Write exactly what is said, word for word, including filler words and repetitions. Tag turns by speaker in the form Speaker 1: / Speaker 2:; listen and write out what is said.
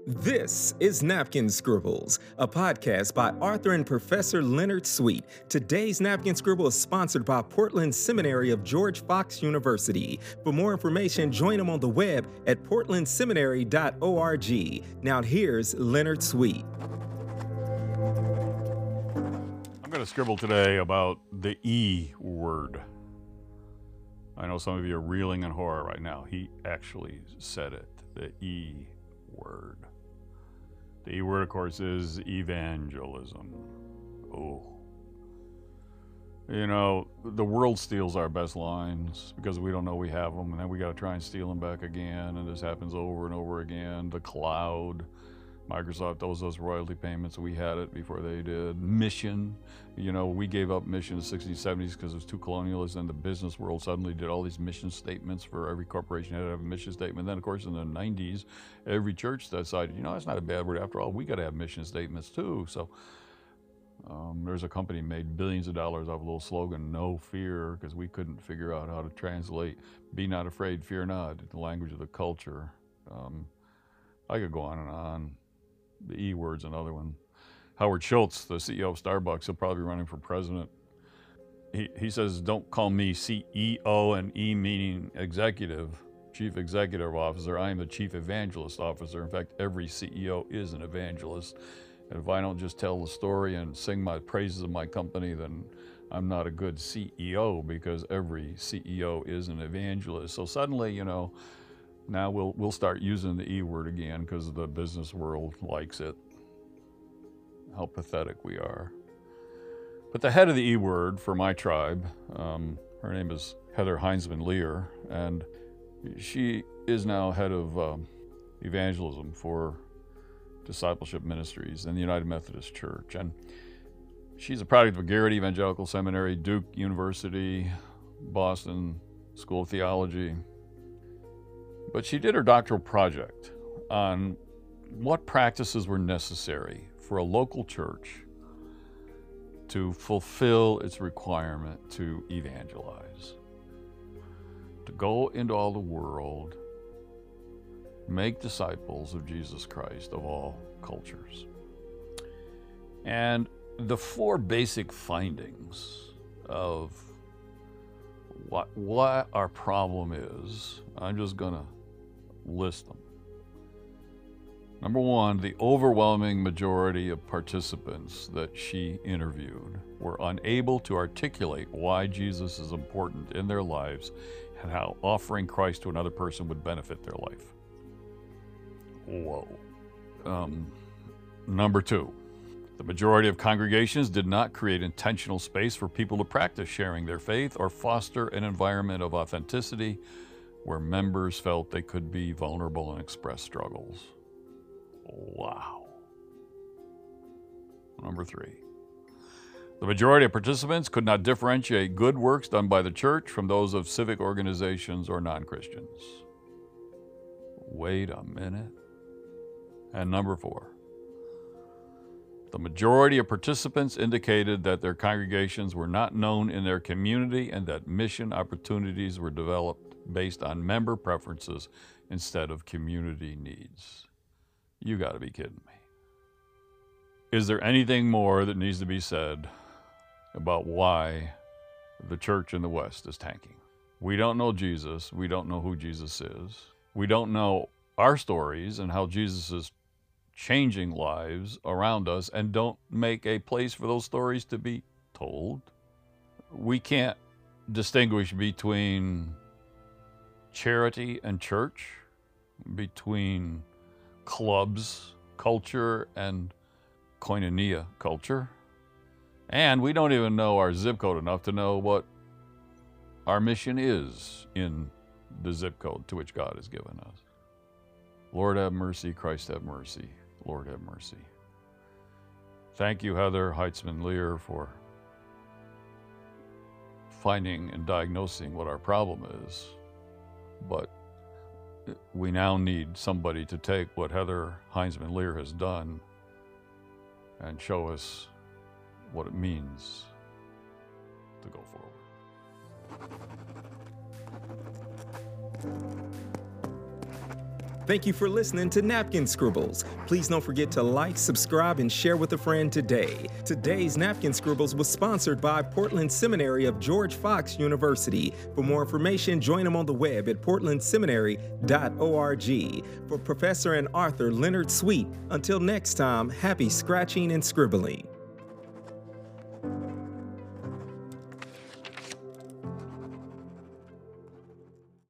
Speaker 1: This is Napkin Scribbles, a podcast by Arthur and Professor Leonard Sweet. Today's Napkin Scribble is sponsored by Portland Seminary of George Fox University. For more information, join them on the web at portland seminary dot org. Now here's Leonard Sweet.
Speaker 2: I'm going to scribble today about the E word. I know some of you are reeling in horror right now. He actually said it, the E word. The E word, of course, is evangelism. Oh. You know, the world steals our best lines because we don't know we have them, and then we got to try and steal them back again, and this happens over and over again. The cloud. Microsoft owes those royalty payments. We had it before they did. Mission. You know, we gave up mission in the sixties, seventies because it was too colonialist, and the business world suddenly did all these mission statements for every corporation had to have a mission statement. Then, of course, in the nineties, every church decided, you know, that's not a bad word. After all, we got to have mission statements too. So um, there's a company made billions of dollars off a little slogan, no fear, because we couldn't figure out how to translate be not afraid, fear not, the language of the culture. Um, I could go on and on. The E word's another one. Howard Schultz, the C E O of Starbucks, he'll probably be running for president. He, he says, don't call me C E O, and E meaning executive, chief executive officer. I am the chief evangelist officer. In fact, every C E O is an evangelist. And if I don't just tell the story and sing my praises of my company, then I'm not a good C E O, because every C E O is an evangelist. So suddenly, you know, now we'll we'll start using the E word again because the business world likes it. How pathetic we are. But the head of the E word for my tribe, um, her name is Heather Heinzman Lear, and she is now head of um, evangelism for discipleship ministries in the United Methodist Church. And she's a product of Garrett Evangelical Seminary, Duke University, Boston School of Theology. But she did her doctoral project on what practices were necessary for a local church to fulfill its requirement to evangelize, to go into all the world, make disciples of Jesus Christ of all cultures. And the four basic findings of what, what our problem is, I'm just going to list them. Number one, the overwhelming majority of participants that she interviewed were unable to articulate why Jesus is important in their lives and how offering Christ to another person would benefit their life. Whoa. Um, number two, the majority of congregations did not create intentional space for people to practice sharing their faith or foster an environment of authenticity where members felt they could be vulnerable and express struggles. Wow. Number three, the majority of participants could not differentiate good works done by the church from those of civic organizations or non-Christians. Wait a minute. And number four, the majority of participants indicated that their congregations were not known in their community and that mission opportunities were developed based on member preferences instead of community needs. You got to be kidding me. Is there anything more that needs to be said about why the church in the West is tanking? We don't know Jesus. We don't know who Jesus is. We don't know our stories and how Jesus is changing lives around us, and don't make a place for those stories to be told. We can't distinguish between charity and church, between clubs culture and koinonia culture. And we don't even know our zip code enough to know what our mission is in the zip code to which God has given us. Lord have mercy, Christ have mercy, Lord have mercy. Thank you, Heather Heinzman Lear, for finding and diagnosing what our problem is. But we now need somebody to take what Heather Heinzman Lear has done and show us what it means to go forward.
Speaker 1: Thank you for listening to Napkin Scribbles. Please don't forget to like, subscribe, and share with a friend today. Today's Napkin Scribbles was sponsored by Portland Seminary of George Fox University. For more information, join them on the web at portland seminary dot org. For Professor and author Leonard Sweet, until next time, happy scratching and scribbling.